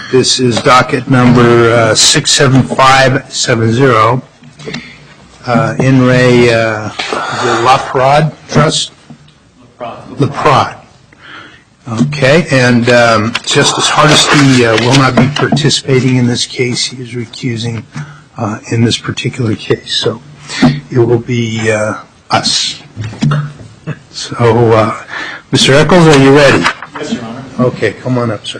This is docket number 67570. In re the LaPrade Trust? LaPrade. Okay, and Justice Hardesty will not be participating in this case. He is recusing in this particular case. So it will be us. So, Mr. Eccles, are you ready? Yes, Your Honor. Okay, come on up, sir.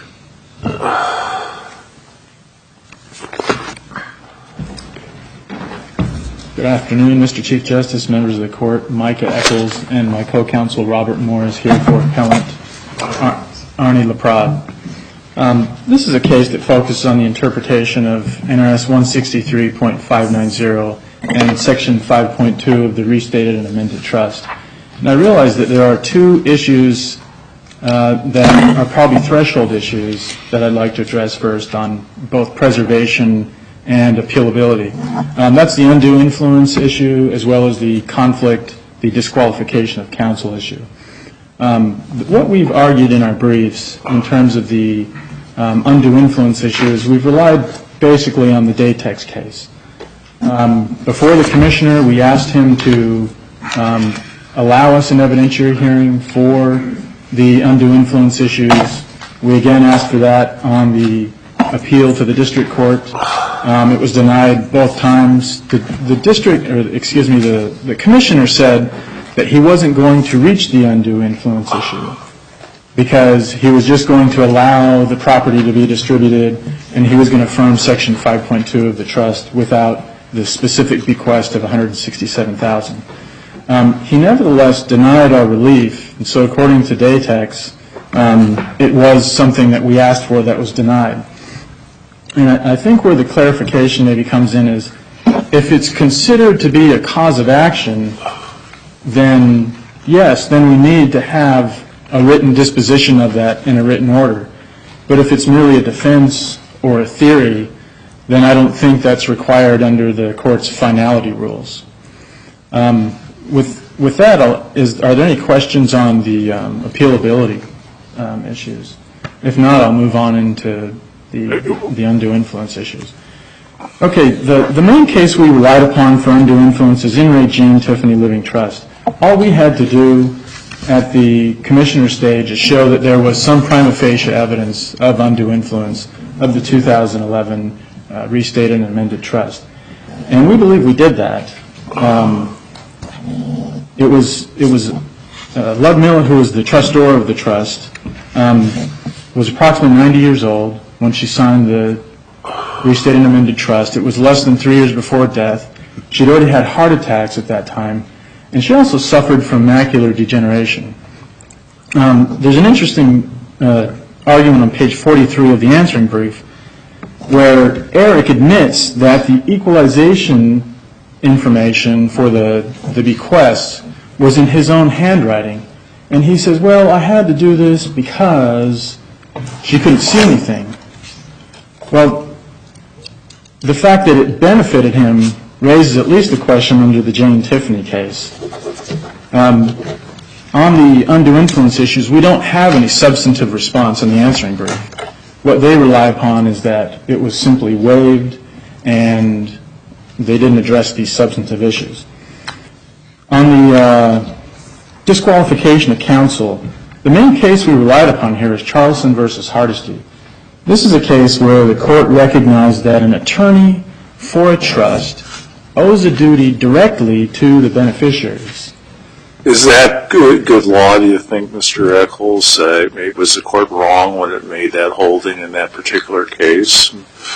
Good afternoon, Mr. Chief Justice, members of the court. Micah Eccles and my co-counsel Robert Morris here for appellant Arnie LaPrade. This is a case that focuses on the interpretation of NRS 163.590 and Section 5.2 of the Restated and Amended Trust. And I realize that there are two issues that are probably threshold issues that I'd like to address first on both preservation and appealability. That's the undue influence issue as well as the conflict, the disqualification of counsel issue. What we've argued in our briefs in terms of the undue influence issue is we've relied basically on the Datex case. Before the commissioner, we asked him to allow us an evidentiary hearing for the undue influence issues. We again asked for that on the appeal to the district court. It was denied both times. The commissioner said that he wasn't going to reach the undue influence issue because he was just going to allow the property to be distributed and he was going to affirm Section 5.2 of the trust without the specific bequest of $167,000. He nevertheless denied our relief, and so according to Datex, it was something that we asked for that was denied. And I think where the clarification maybe comes in is if it's considered to be a cause of action, then yes, then we need to have a written disposition of that in a written order. But if it's merely a defense or a theory, then I don't think that's required under the court's finality rules. With that, are there any questions on the appealability issues? If not, I'll move on into the undue influence issues. Okay, the main case we relied upon for undue influence is In re Jean Tiffany Living Trust. All we had to do at the commissioner stage is show that there was some prima facie evidence of undue influence of the 2011 Restated and Amended Trust. And we believe we did that. It was Love Miller, who was the trustor of the trust, was approximately 90 years old when she signed the Restated and Amended Trust. It was less than 3 years before death. She'd already had heart attacks at that time, and she also suffered from macular degeneration. There's an interesting argument on page 43 of the answering brief where Eric admits that the equalization information for the bequest was in his own handwriting. And he says, well, I had to do this because she couldn't see anything. Well, the fact that it benefited him raises at least a question under the Jane Tiffany case. On the undue influence issues, we don't have any substantive response in the answering brief. What they rely upon is that it was simply waived and they didn't address these substantive issues. On the disqualification of counsel, the main case we relied upon here is Charlson versus Hardesty. This is a case where the court recognized that an attorney for a trust owes a duty directly to the beneficiaries. Is that good law, do you think, Mr. Eccles? Was the court wrong when it made that holding in that particular case?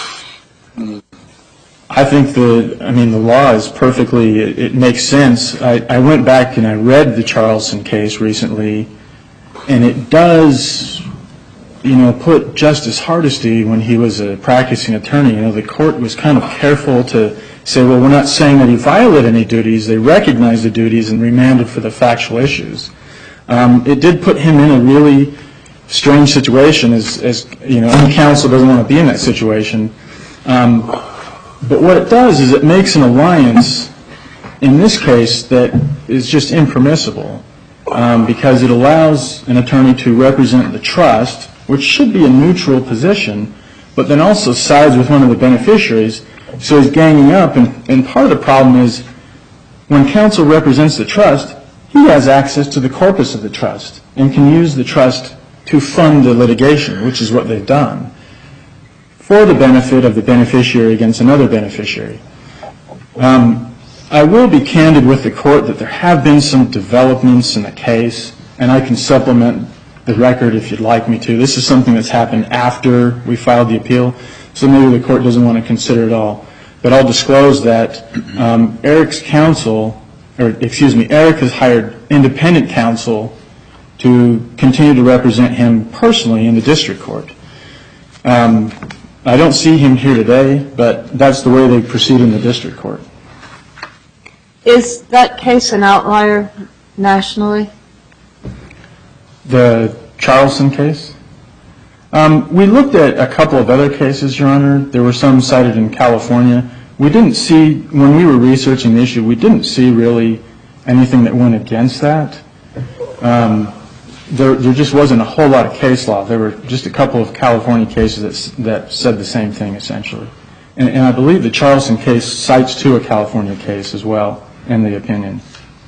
I think the law is perfectly, it makes sense. I went back and I read the Charlson case recently, and it does, put Justice Hardesty, when he was a practicing attorney, the court was kind of careful to say, well, we're not saying that he violated any duties. They recognized the duties and remanded for the factual issues. It did put him in a really strange situation, as any counsel doesn't want to be in that situation. But what it does is it makes an alliance in this case that is just impermissible because it allows an attorney to represent the trust, which should be a neutral position, but then also sides with one of the beneficiaries. So he's ganging up, and part of the problem is when counsel represents the trust, he has access to the corpus of the trust and can use the trust to fund the litigation, which is what they've done, for the benefit of the beneficiary against another beneficiary. I will be candid with the court that there have been some developments in the case, and I can supplement the record if you'd like me to. This is something that's happened after we filed the appeal, so maybe the court doesn't want to consider it all. But I'll disclose that Eric's counsel, Eric has hired independent counsel to continue to represent him personally in the district court. I don't see him here today, but that's the way they proceed in the district court. Is that case an outlier nationally? The Charleston case? We looked at a couple of other cases, Your Honor. There were some cited in California. We didn't see, when we were researching the issue, we didn't see really anything that went against that. There just wasn't a whole lot of case law. There were just a couple of California cases that said the same thing, essentially. And I believe the Charleston case cites to a California case as well in the opinion.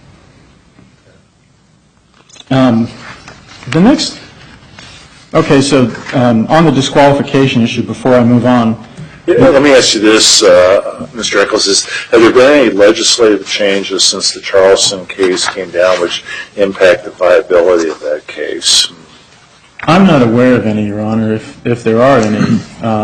The next, okay, so on the disqualification issue, before I move on. Let me ask you this, Mr. Eccles, have there been any legislative changes since the Charleston case came down which impact the viability of that case? I'm not aware of any, Your Honor, if there are any.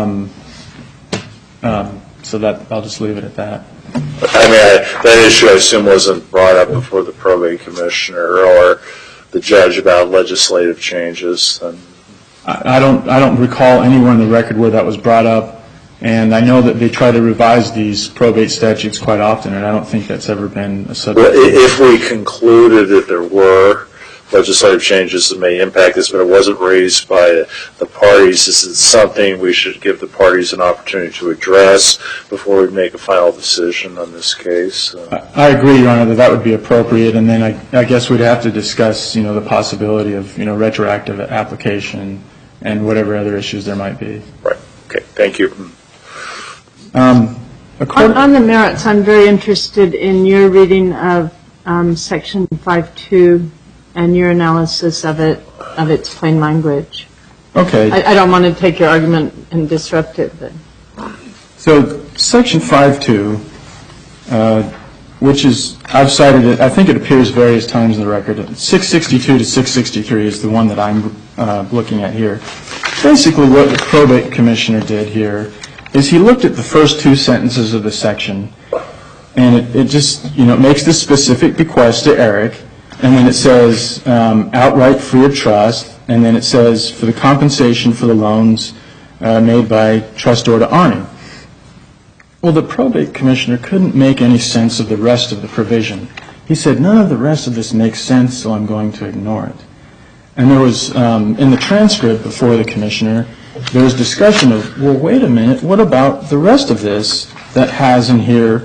So that I'll just leave it at that. I mean, that issue, I assume, wasn't brought up before the probate commissioner or the judge about legislative changes. I don't recall anywhere in the record where that was brought up, and I know that they try to revise these probate statutes quite often, and I don't think that's ever been a subject. Well, if we concluded that there were legislative changes that may impact this, but it wasn't raised by the parties, is it something we should give the parties an opportunity to address before we make a final decision on this case? I agree, Your Honor, that would be appropriate, and then I guess we'd have to discuss, the possibility of, retroactive application and whatever other issues there might be. Right. Okay. Thank you. On the merits, I'm very interested in your reading of Section 5.2 and your analysis of its plain language. Okay. I don't want to take your argument and disrupt it, but. So Section 5.2, which is, I've cited it, I think it appears various times in the record. 662 to 663 is the one that I'm looking at here. Basically what the probate commissioner did here is he looked at the first two sentences of the section, and it just, makes this specific bequest to Eric, and then it says outright free of trust, and then it says for the compensation for the loans made by trustor to Arnie. Well, the probate commissioner couldn't make any sense of the rest of the provision. He said, none of the rest of this makes sense, so I'm going to ignore it. And there was, in the transcript before the commissioner, there was discussion of, well, wait a minute, what about the rest of this that has in here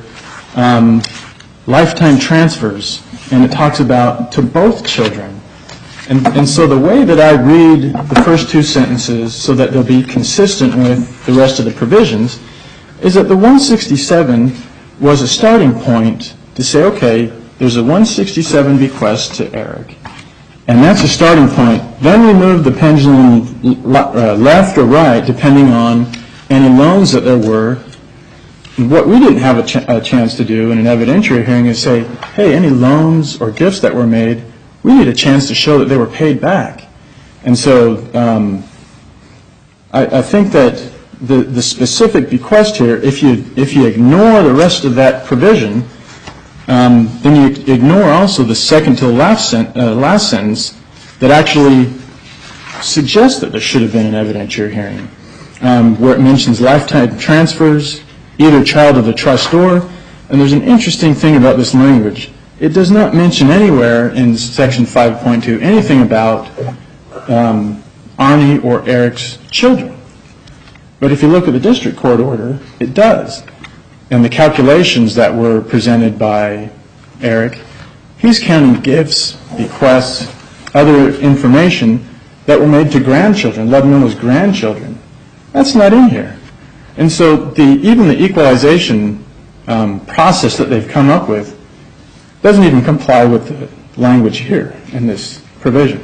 lifetime transfers? And it talks about to both children. And so the way that I read the first two sentences so that they'll be consistent with the rest of the provisions is that the 167 was a starting point to say, okay, there's a 167 bequest to Eric. And that's a starting point. Then we move the pendulum left or right, depending on any loans that there were. What we didn't have a chance to do in an evidentiary hearing is say, hey, any loans or gifts that were made, we need a chance to show that they were paid back. And so I think that the specific bequest here, if you ignore the rest of that provision, then you ignore also the second to the last sentence that actually suggests that there should have been an evidentiary hearing, where it mentions lifetime transfers, either child of the trustor. And there's an interesting thing about this language. It does not mention anywhere in Section 5.2 anything about Arnie or Eric's children. But if you look at the district court order, it does. And the calculations that were presented by Eric, he's counting gifts, bequests, other information that were made to grandchildren, Ludmilla's grandchildren. That's not in here. And so even the equalization process that they've come up with doesn't even comply with the language here in this provision.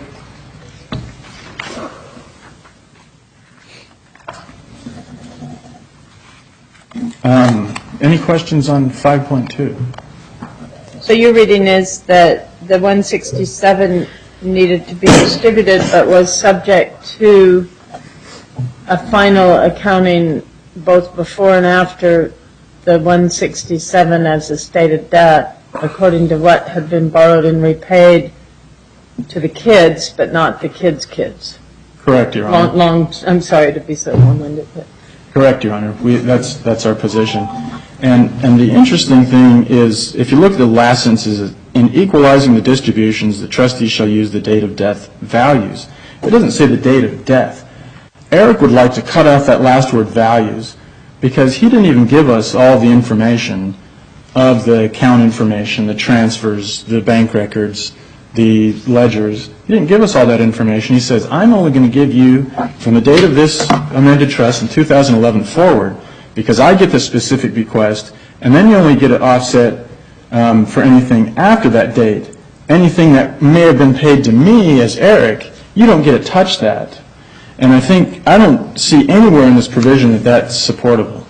Any questions on 5.2? So your reading is that the 167 needed to be distributed, but was subject to a final accounting both before and after the 167 as a stated debt, according to what had been borrowed and repaid to the kids, but not the kids' kids. Correct, Your Honor. I'm sorry to be so long-winded, but. Correct, Your Honor. That's our position. And the interesting thing is, if you look at the last sentence, is in equalizing the distributions, the trustees shall use the date of death values. It doesn't say the date of death. Eric would like to cut off that last word, values, because he didn't even give us all the information of the account information, the transfers, the bank records, the ledgers. He didn't give us all that information. He says, I'm only going to give you from the date of this amended trust in 2011 forward, because I get the specific bequest, and then you only get an offset for anything after that date. Anything that may have been paid to me as Eric, you don't get to touch that. And I don't see anywhere in this provision that that's supportable.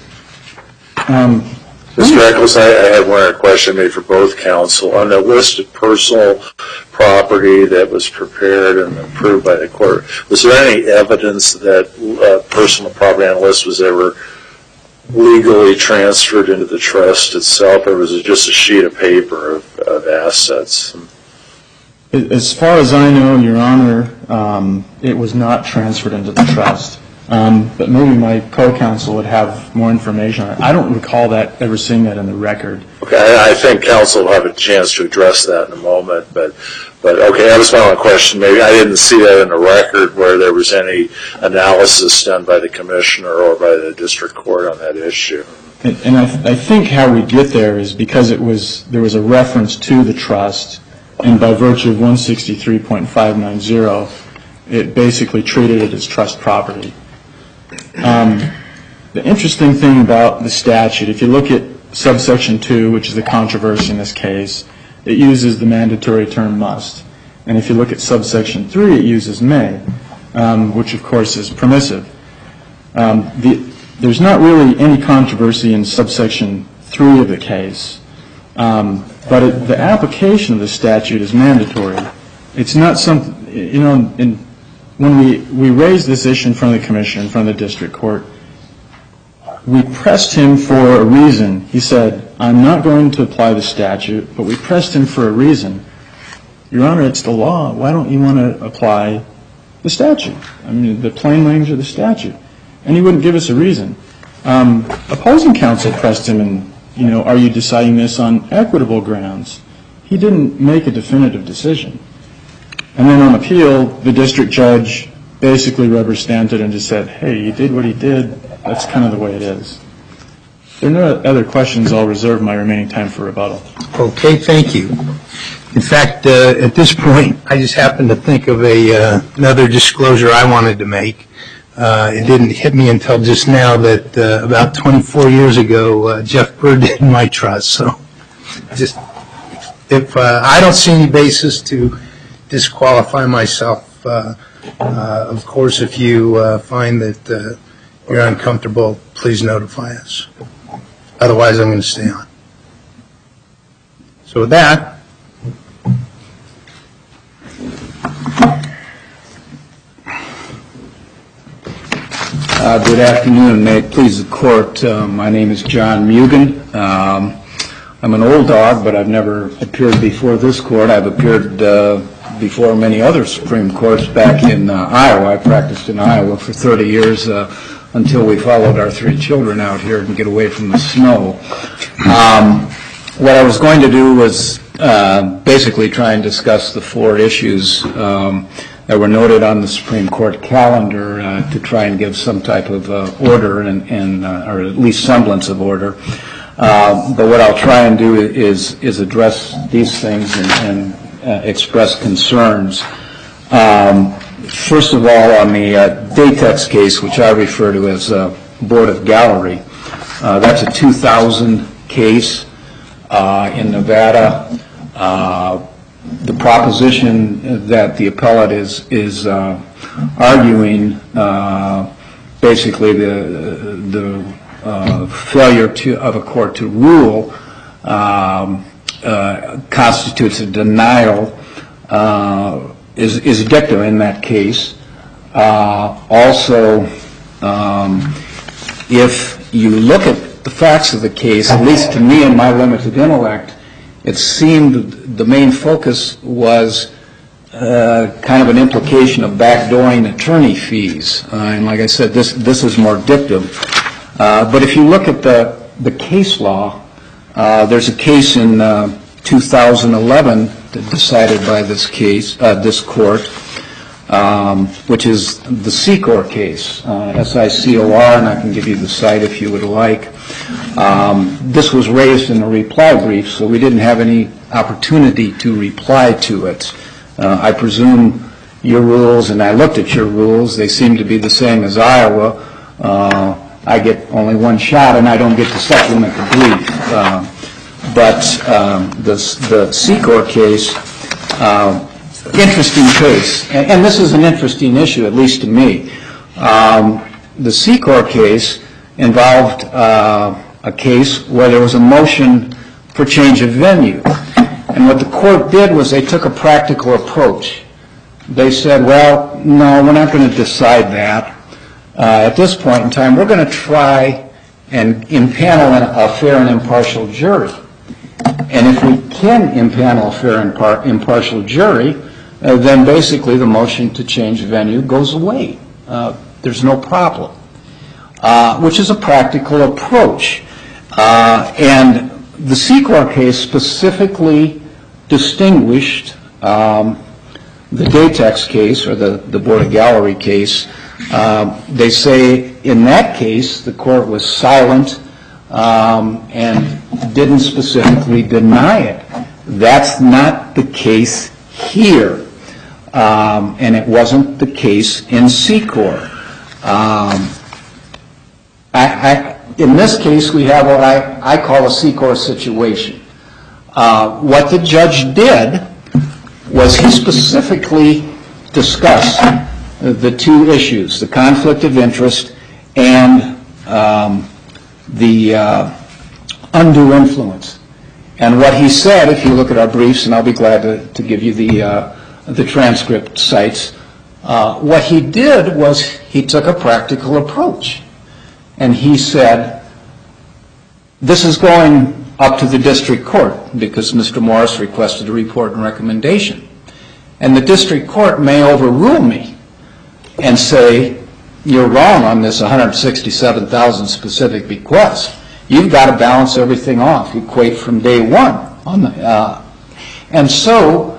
Mr. Eccles, I had one other question made for both counsel. On the list of personal property that was prepared and approved by the court, was there any evidence that personal property on the list was ever legally transferred into the trust itself, or was it just a sheet of paper of assets? As far as I know, Your Honor, it was not transferred into the trust. But maybe my co-counsel would have more information on it. I don't recall ever seeing that in the record. Okay, I think counsel will have a chance to address that in a moment. But okay, that was my only question. Maybe I didn't see that in the record where there was any analysis done by the commissioner or by the district court on that issue. And I think how we get there is because there was a reference to the trust, and by virtue of 163.590, it basically treated it as trust property. The interesting thing about the statute, if you look at subsection 2, which is the controversy in this case, it uses the mandatory term must. And if you look at subsection 3, it uses may, which of course is permissive. There's not really any controversy in subsection 3 of the case, but the application of the statute is mandatory. It's not something, when we raised this issue in front of the commission, in front of the district court, we pressed him for a reason. He said, I'm not going to apply the statute, but we pressed him for a reason. Your Honor, it's the law. Why don't you want to apply the statute? I mean, the plain language of the statute. And he wouldn't give us a reason. Opposing counsel pressed him and, are you deciding this on equitable grounds? He didn't make a definitive decision. And then on appeal, the district judge basically rubber-stamped it and just said, hey, he did what he did. That's kind of the way it is. If there are no other questions, I'll reserve my remaining time for rebuttal. Okay, thank you. In fact, at this point, I just happened to think of another disclosure I wanted to make. It didn't hit me until just now that about 24 years ago, Jeff Bird did my trust. So just if I don't see any basis to disqualify myself, of course, if you find that you're uncomfortable, please notify us. Otherwise, I'm going to stay on. So with that, good afternoon. May it please the court. My name is John Mugen. I'm an old dog, but I've never appeared before this court. I've appeared before many other Supreme Courts back in Iowa. I practiced in Iowa for 30 years until we followed our 3 children out here and get away from the snow. What I was going to do was basically try and discuss the 4 issues that were noted on the Supreme Court calendar to try and give some type of order and or at least semblance of order. But what I'll try and do is address these things and express concerns. First of all, on the Datex case, which I refer to as Board of Gallery, that's a 2000 case in Nevada. The proposition that the appellate is arguing, basically the failure of a court to rule constitutes a denial, is dicta in that case. Also, if you look at the facts of the case, at least to me in my limited intellect, it seemed the main focus was kind of an implication of backdooring attorney fees. And like I said, this is more dictum. But if you look at the case law, there's a case in 2011 decided by this court, which is the Secor case, SICOR, and I can give you the site if you would like. This was raised in a reply brief, so we didn't have any opportunity to reply to it. I presume your rules, and I looked at your rules, they seem to be the same as Iowa. I get only one shot, and I don't get to supplement the brief. But the Secor case, interesting case, and this is an interesting issue, at least to me. The Secor case involved a case where there was a motion for change of venue. And what the court did was they took a practical approach. They said, well, no, we're not going to decide that. At this point in time, we're going to try and impanel a fair and impartial jury. And if we can impanel a fair and impartial jury, then basically the motion to change venue goes away. There's no problem, which is a practical approach. And the Secor case specifically distinguished the Datex case, or the Board of Gallery case. They say in that case the court was silent and didn't specifically deny it. That's not the case here, and it wasn't the case in Secor. In this case, we have what I call a Secor situation. What the judge did was he specifically discussed the two issues, the conflict of interest and the undue influence. And what he said, if you look at our briefs, and I'll be glad to give you the transcript sites, what he did was he took a practical approach. And he said, this is going up to the district court because Mr. Morris requested a report and recommendation. And the district court may overrule me and say, you're wrong on this 167,000 specific bequest. You've got to balance everything off, equate from day one. And so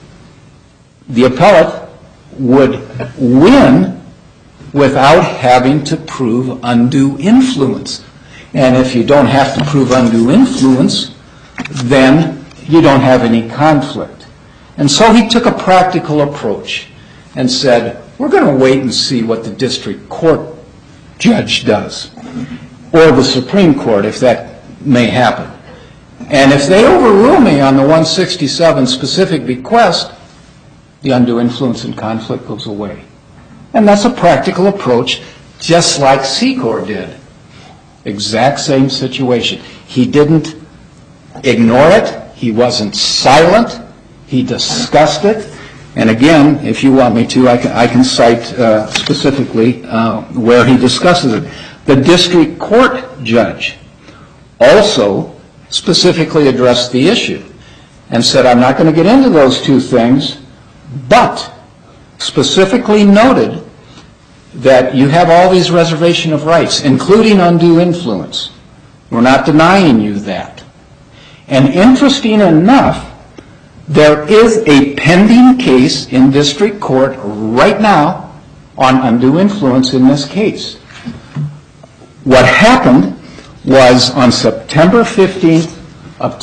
the appellate would win without having to prove undue influence. And if you don't have to prove undue influence, then you don't have any conflict. And so he took a practical approach and said, we're going to wait and see what the district court judge does, or the Supreme Court, if that may happen. And if they overrule me on the 167 specific bequest, the undue influence and conflict goes away. And that's a practical approach, just like Secor did. Exact same situation. He didn't ignore it. He wasn't silent. He discussed it. And again, if you want me to, I can cite specifically where he discusses it. The district court judge also specifically addressed the issue and said, I'm not going to get into those two things, but specifically noted that you have all these reservation of rights, including undue influence. We're not denying you that. And interesting enough, there is a pending case in district court right now on undue influence in this case. What happened was on September 15th of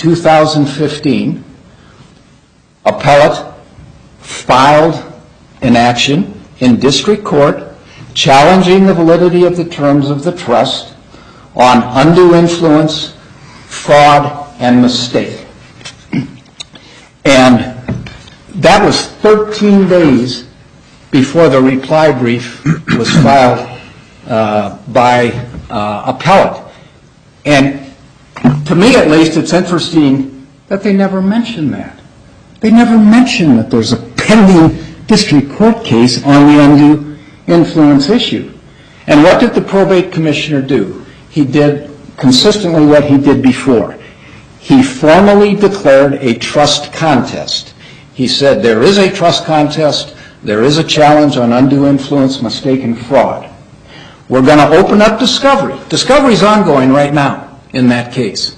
2015, appellate filed an action in district court challenging the validity of the terms of the trust on undue influence, fraud, and mistake. And that was 13 days before the reply brief was filed by appellate. And to me, at least, it's interesting that they never mention that. They never mention that there's a pending district court case on the undue influence issue. And what did the probate commissioner do? He did consistently what he did before. He formally declared a trust contest. He said there is a trust contest, there is a challenge on undue influence, mistake, and fraud. We're going to open up discovery. Discovery is ongoing right now in that case.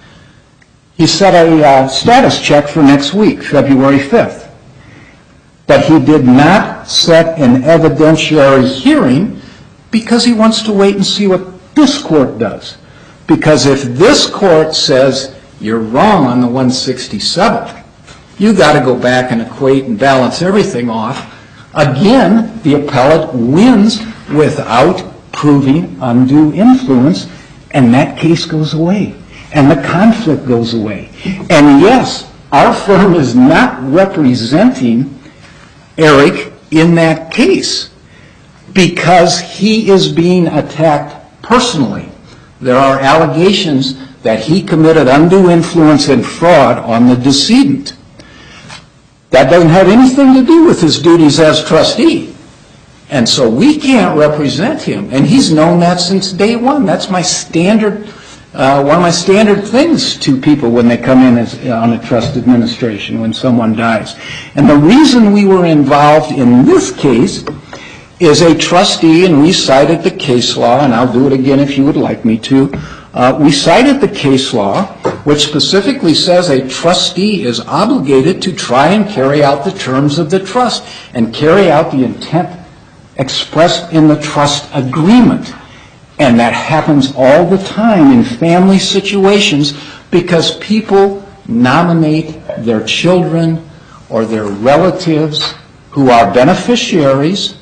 He set a status check for next week, February 5th. But he did not set an evidentiary hearing because he wants to wait and see what this court does. Because if this court says you're wrong on the 167th, you got to go back and equate and balance everything off. Again, the appellate wins without proving undue influence, and that case goes away, and the conflict goes away. And yes, our firm is not representing Eric in that case because he is being attacked personally. There are allegations that he committed undue influence and fraud on the decedent. That doesn't have anything to do with his duties as trustee. And so we can't represent him. And he's known that since day one. That's my standard, one of my standard things to people when they come in on a trust administration when someone dies. And the reason we were involved in this case is a trustee, and we cited the case law, and I'll do it again if you would like me to. We cited the case law, which specifically says a trustee is obligated to try and carry out the terms of the trust and carry out the intent expressed in the trust agreement. And that happens all the time in family situations because people nominate their children or their relatives who are beneficiaries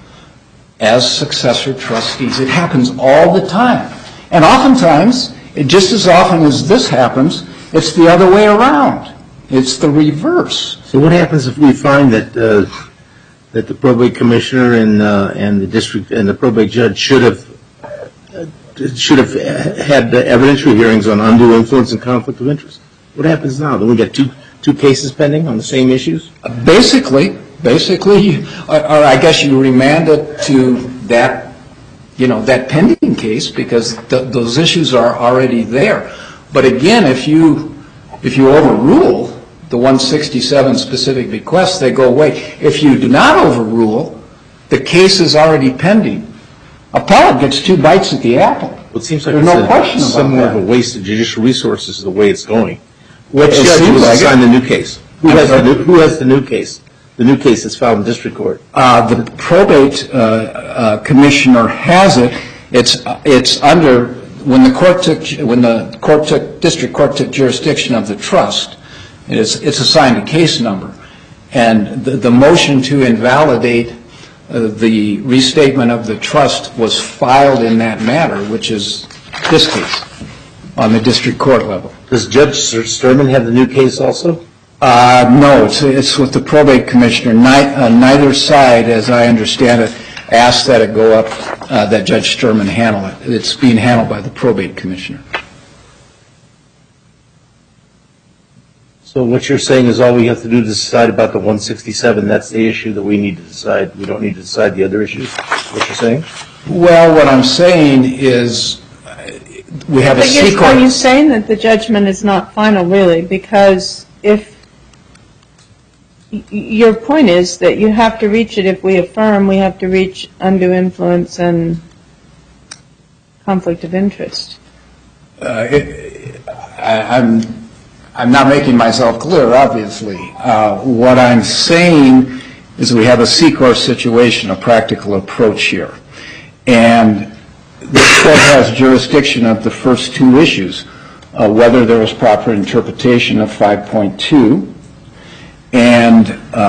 as successor trustees. It happens all the time. And oftentimes, just as often as this happens, it's the other way around. It's the reverse. So what happens if we find that the probate commissioner and the district and the probate judge should have had evidentiary hearings on undue influence and conflict of interest? What happens now? Then we got two cases pending on the same issues? Basically, or I guess you remand it to that, that pending case because those issues are already there. But again, if you overrule the 167 specific bequests, they go away. If you do not overrule, the case is already pending. Appellate gets 2 bites at the apple. Well, it seems like there's no question about somewhat that. of a waste of judicial resources the way it's going. Which Judge seems will like assign the new case? Who has the new case? The new case that's filed in district court. The probate commissioner has it. It's under when the district court took jurisdiction of the trust. It's assigned a case number, and the motion to invalidate the restatement of the trust was filed in that matter, which is this case on the district court level. Does Judge Sturman have the new case also? No, it's with the probate commissioner. Neither side, as I understand it, asked that it go up, that Judge Sturman handle it. It's being handled by the probate commissioner. So what you're saying is all we have to do to decide about the 167, that's the issue that we need to decide. We don't need to decide the other issues? What you're saying? Well, what I'm saying is we have a secret. Are you saying that the judgment is not final, really? Because if your point is that you have to reach it, if we affirm, we have to reach undue influence and conflict of interest. I'm not making myself clear, obviously. What I'm saying is we have a C-course situation, a practical approach here. And this court has jurisdiction of the first 2 issues, whether there was proper interpretation of 5.2 and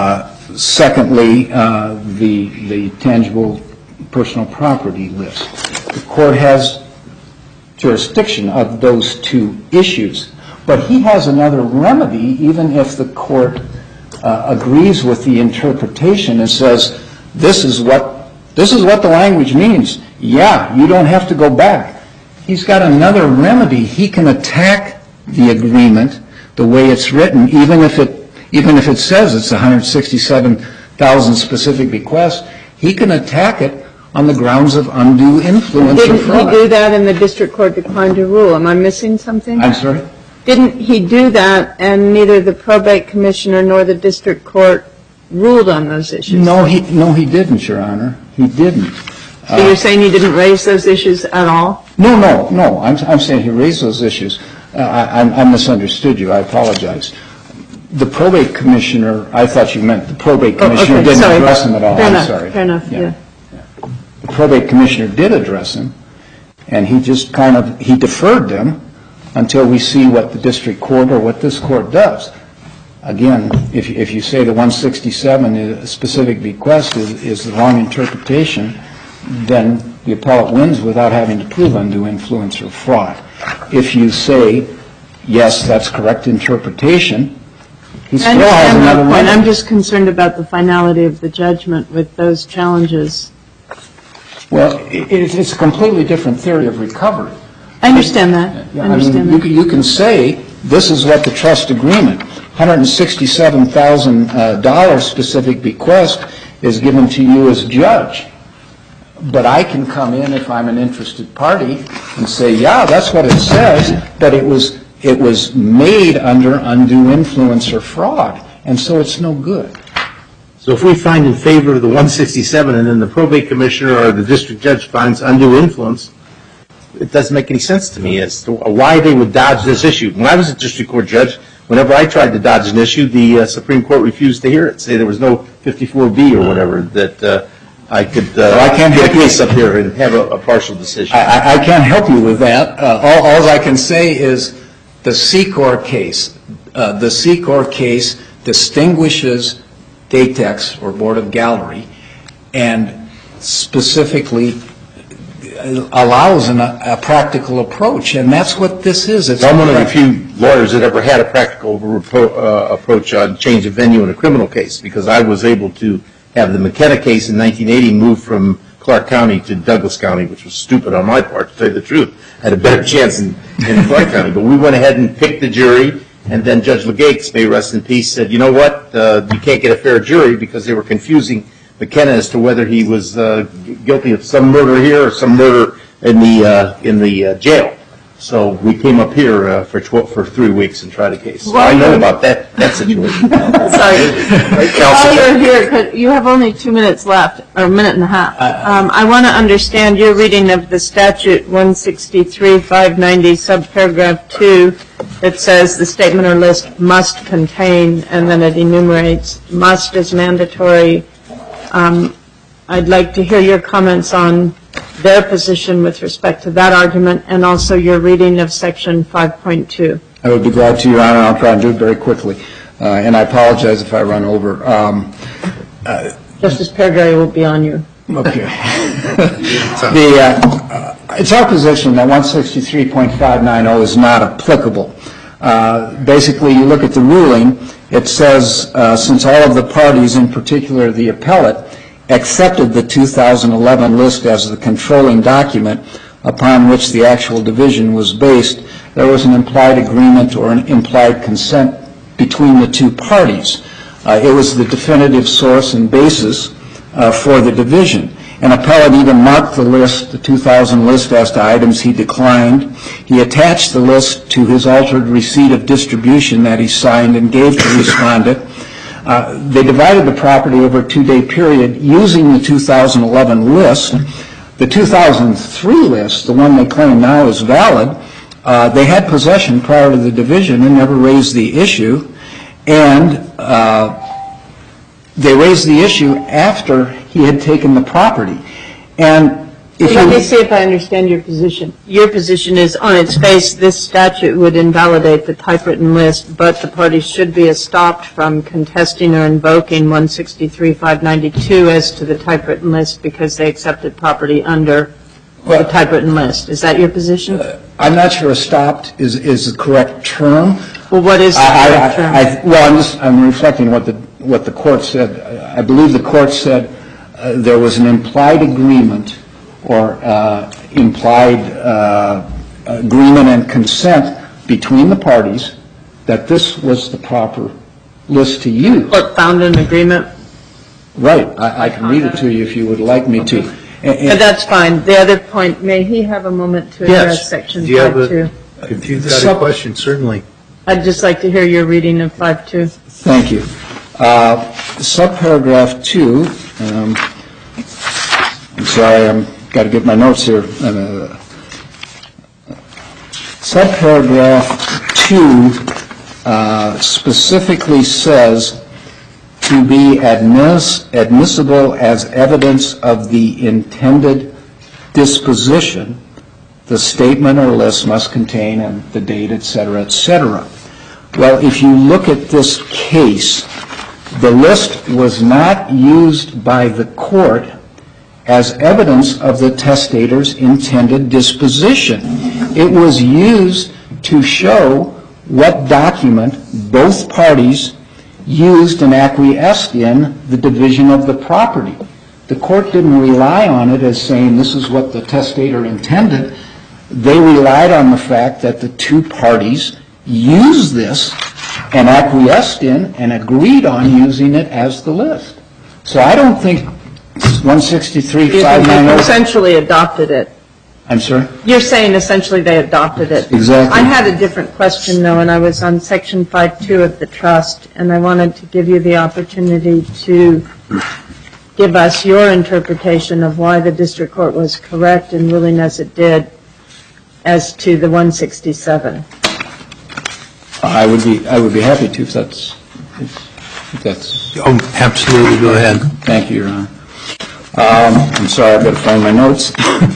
Secondly, the tangible personal property list. The court has jurisdiction of those two issues, but he has another remedy even if the court agrees with the interpretation and says, this is what the language means. Yeah, you don't have to go back. He's got another remedy. He can attack the agreement the way it's written, even if it says it's 167,000 specific bequests. He can attack it on the grounds of undue influence or fraud. Didn't he do that and the district court declined to rule? Am I missing something? I'm sorry? Didn't he do that and neither the probate commissioner nor the district court ruled on those issues? No, he didn't, Your Honor. He didn't. So you're saying he didn't raise those issues at all? No. I'm saying he raised those issues. I misunderstood you. I apologize. The probate commissioner, I thought you meant the probate commissioner didn't address him at all. I'm sorry. Fair enough, yeah. The probate commissioner did address him, and he just he deferred them until we see what the district court or what this court does. Again, if you say the 167 is a specific bequest is the wrong interpretation, then the appellate wins without having to prove undue influence or fraud. If you say, yes, that's correct interpretation, he still has another remedy. I'm just concerned about the finality of the judgment with those challenges. Well, it's a completely different theory of recovery. I understand that. You can say this is what the trust agreement, $167,000 specific bequest is given to you as judge. But I can come in if I'm an interested party and say, yeah, that's what it says, but it was made under undue influence or fraud, and so it's no good. So if we find in favor of the 167 and then the probate commissioner or the district judge finds undue influence, it doesn't make any sense to me as to why they would dodge this issue. When I was a district court judge, whenever I tried to dodge an issue, the Supreme Court refused to hear it, say there was no 54B or whatever, that I could get a case up here and have a partial decision. I can't help you with that. All I can say is the Secor case. The Secor case distinguishes Datex or Board of Gallery and specifically allows a practical approach, and that's what this is. I'm one of the few lawyers that ever had a practical approach on change of venue in a criminal case, because I was able to have the McKenna case in 1980 moved from Clark County to Douglas County, which was stupid on my part, to tell you the truth. I had a better chance in Clark County, but we went ahead and picked the jury, and then Judge Legates, may rest in peace, said, you know what, you can't get a fair jury because they were confusing McKenna as to whether he was guilty of some murder here or some murder in the jail. So we came up here for 3 weeks and tried a case. So I know about that situation. Sorry. While you're here, you have only 2 minutes left, or a minute and a half. I want to understand your reading of the statute 163-590, subparagraph 2, that says the statement or list must contain, and then it enumerates must as mandatory. I'd like to hear your comments on their position with respect to that argument, and also your reading of Section 5.2. I would be glad to, Your Honor. I'll try and do it very quickly. And I apologize if I run over. Justice Pergari will be on you. Okay. It's our position that 163.590 is not applicable. Basically, you look at the ruling, it says, since all of the parties, in particular the appellate, accepted the 2011 list as the controlling document upon which the actual division was based, there was an implied agreement or an implied consent between the two parties. It was the definitive source and basis for the division. An appellate even marked the list, the 2000 list, as to items he declined. He attached the list to his altered receipt of distribution that he signed and gave to the respondent. They divided the property over a 2-day period using the 2011 list. The 2003 list, the one they claim now is valid, they had possession prior to the division and never raised the issue. And they raised the issue after he had taken the property. And Let me see if I understand your position. Your position is, on its face, this statute would invalidate the typewritten list, but the parties should be stopped from contesting or invoking 163-592 as to the typewritten list because they accepted property under the typewritten list. Is that your position? I'm not sure stopped is the correct term. Well, what is the correct term? I'm reflecting what the court said. I believe the court said there was an implied agreement or implied agreement and consent between the parties that this was the proper list to use. The court found an agreement? Right. I can read it to you if you would like me to. That's fine. The other point, may he have a moment to address Section 5.2? If you've got a question, certainly. I'd just like to hear your reading of 5.2. Thank you. Subparagraph 2, I'm sorry, I've got to get my notes here. Subparagraph 2 specifically says to be admissible as evidence of the intended disposition, the statement or list must contain and the date, et cetera, et cetera. Well, if you look at this case, the list was not used by the court as evidence of the testator's intended disposition. It was used to show what document both parties used and acquiesced in the division of the property. The court didn't rely on it as saying this is what the testator intended. They relied on the fact that the two parties used this and acquiesced in and agreed on using it as the list. So I don't think 163-590... Essentially adopted it. I'm sorry? You're saying essentially they adopted it. Exactly. I had a different question, though, and I was on Section 5.2 of the trust, and I wanted to give you the opportunity to give us your interpretation of why the district court was correct in ruling as it did as to the 167. I would be happy to if that's... Oh, absolutely. Go ahead. Thank you, Your Honor. I'm sorry, I've got to find my notes.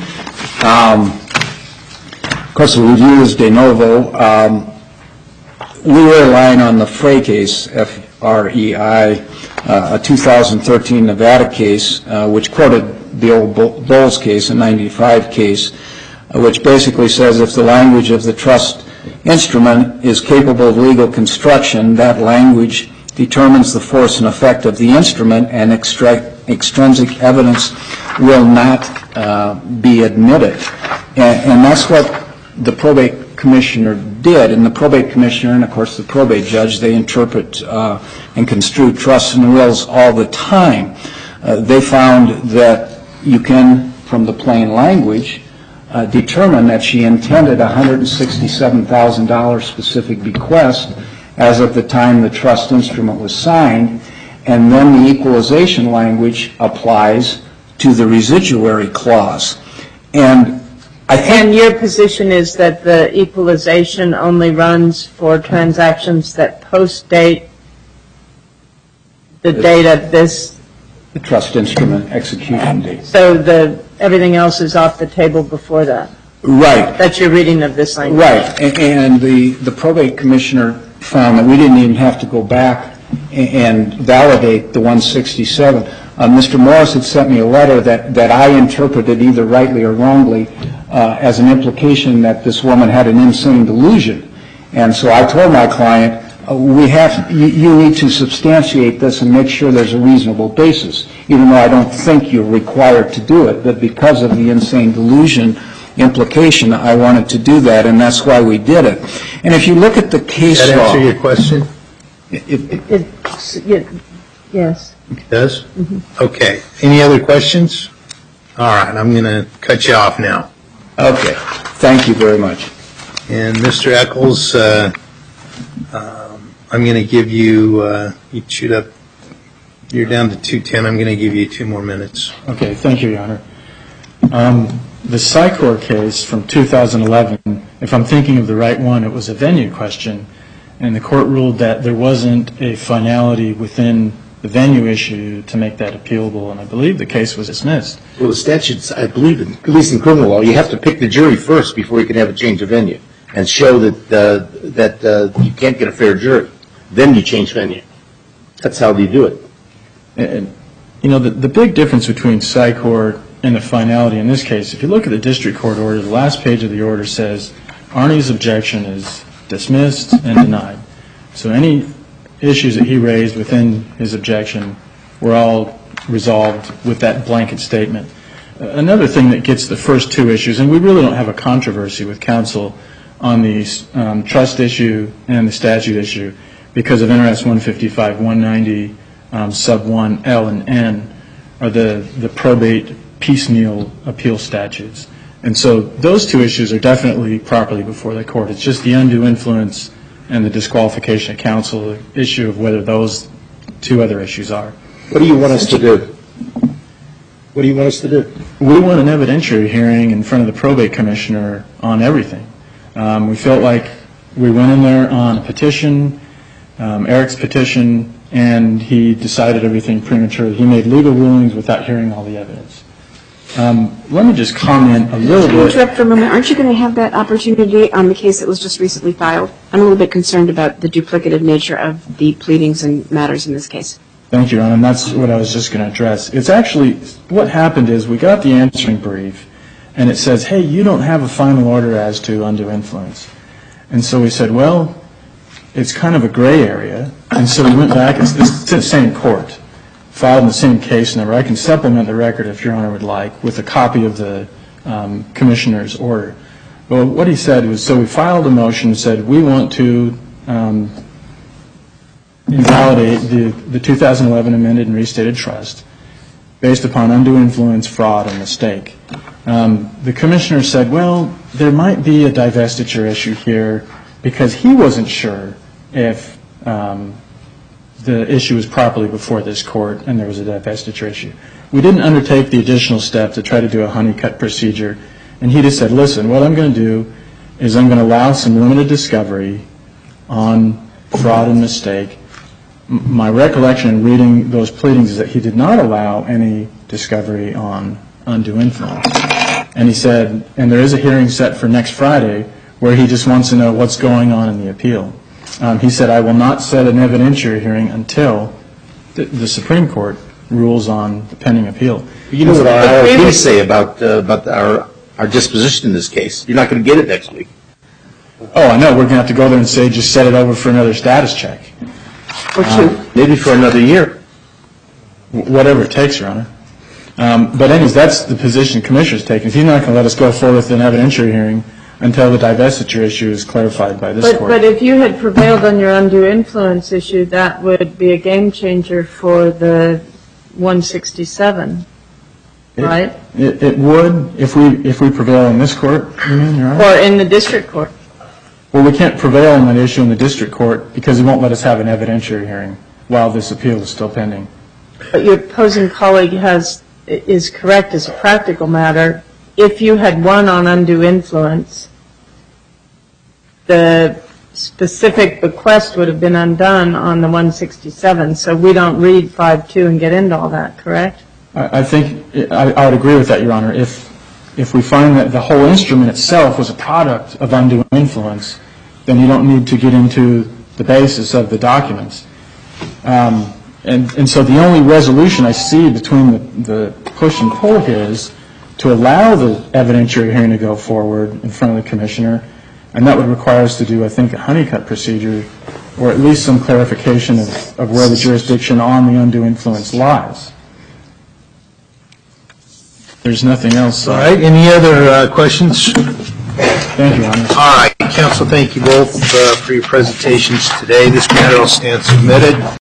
Of course, the review is de novo. We were relying on the Frey case, F-R-E-I, a 2013 Nevada case, which quoted the old Bowles case, a 95 case, which basically says if the language of the trust instrument is capable of legal construction, that language determines the force and effect of the instrument, and extrinsic evidence will not be admitted. And that's what the probate commissioner did. And the probate commissioner and, of course, the probate judge, they interpret and construe trusts and wills all the time. They found that you can, from the plain language, determine that she intended a $167,000 specific bequest as of the time the trust instrument was signed, and then the equalization language applies to the residuary clause. And I think... And your position is that the equalization only runs for transactions that post-date the date of this... The trust instrument execution date. So everything else is off the table before that? Right. That's your reading of this language? Right. And the probate commissioner found that we didn't even have to go back and validate the 167. Mr. Morris had sent me a letter that I interpreted either rightly or wrongly as an implication that this woman had an insane delusion. And so I told my client, you need to substantiate this and make sure there's a reasonable basis, even though I don't think you're required to do it. But because of the insane delusion implication, I wanted to do that, and that's why we did it. And if you look at the case law... Does that answer your question? Yes. It does? Mm-hmm. Okay. Any other questions? All right. I'm going to cut you off now. Okay. Thank you very much. And Mr. Eccles, I'm going to give you, you chewed up, you're down to 2:10. I'm going to give you 2 more minutes. Okay. Thank you, Your Honor. The Sycor case from 2011, if I'm thinking of the right one, it was a venue question, and the court ruled that there wasn't a finality within the venue issue to make that appealable, and I believe the case was dismissed. Well, the statutes, I believe, at least in criminal law, you have to pick the jury first before you can have a change of venue and show that you can't get a fair jury. Then you change venue. That's how you do it. And, the big difference between Sy-Court and the finality in this case, if you look at the district court order, the last page of the order says Arnie's objection is dismissed and denied. So any issues that he raised within his objection were all resolved with that blanket statement. Another thing that gets the first two issues, and we really don't have a controversy with counsel on the trust issue and the statute issue because of NRS 155, 190, sub 1, L and N are the probate piecemeal appeal statutes. And so those two issues are definitely properly before the court. It's just the undue influence and the disqualification of counsel, the issue of whether those two other issues are. What do you want us to do? What do you want us to do? We want an evidentiary hearing in front of the probate commissioner on everything. We felt like we went in there on a petition, Eric's petition, and he decided everything prematurely. He made legal rulings without hearing all the evidence. Let me just comment a little bit. Can I interrupt for a moment? Aren't you going to have that opportunity on the case that was just recently filed? I'm a little bit concerned about the duplicative nature of the pleadings and matters in this case. Thank you, Your Honor, and that's what I was just going to address. It's actually, what happened is we got the answering brief, and it says, hey, you don't have a final order as to undue influence. And so we said, well, it's kind of a gray area, and so we went back. It's the same court, filed in the same case number. I can supplement the record, if Your Honor would like, with a copy of the commissioner's order. Well, what he said was, so we filed a motion and said, we want to invalidate the 2011 amended and restated trust based upon undue influence, fraud, and mistake. The commissioner said, well, there might be a divestiture issue here because he wasn't sure if the issue was properly before this court and there was a divestiture issue. We didn't undertake the additional step to try to do a honeycut procedure, and he just said, listen, what I'm going to do is I'm going to allow some limited discovery on fraud and mistake. My recollection in reading those pleadings is that he did not allow any discovery on undue influence. And he said, and there is a hearing set for next Friday where he just wants to know what's going on in the appeal. He said, I will not set an evidentiary hearing until the Supreme Court rules on the pending appeal. You know what our IRP say about our disposition in this case. You're not going to get it next week. Oh, I know. We're going to have to go there and say, just set it over for another status check. Or two. Maybe for another year. Whatever it takes, Your Honor. But anyways, that's the position the Commissioner's taking. He's not going to let us go forward with an evidentiary hearing until the divestiture issue is clarified by this court. But if you had prevailed on your undue influence issue, that would be a game changer for the 167, right? It would if we prevail in this court, you mean, Your Honor? Or in the district court. Well, we can't prevail on that issue in the district court because he won't let us have an evidentiary hearing while this appeal is still pending. But your opposing colleague is correct as a practical matter. If you had won on undue influence, the specific bequest would have been undone on the 167. So we don't read 5.2 and get into all that, correct? I think I would agree with that, Your Honor. If we find that the whole instrument itself was a product of undue influence, then you don't need to get into the basis of the documents. And so the only resolution I see between the push and pull here is to allow the evidentiary hearing to go forward in front of the Commissioner, and that would require us to do, I think, a honeycut procedure or at least some clarification of where the jurisdiction on the undue influence lies. There's nothing else. All right. Any other questions? Thank you, Your Honor. All right. Counsel, thank you both for your presentations today. This matter will stand submitted.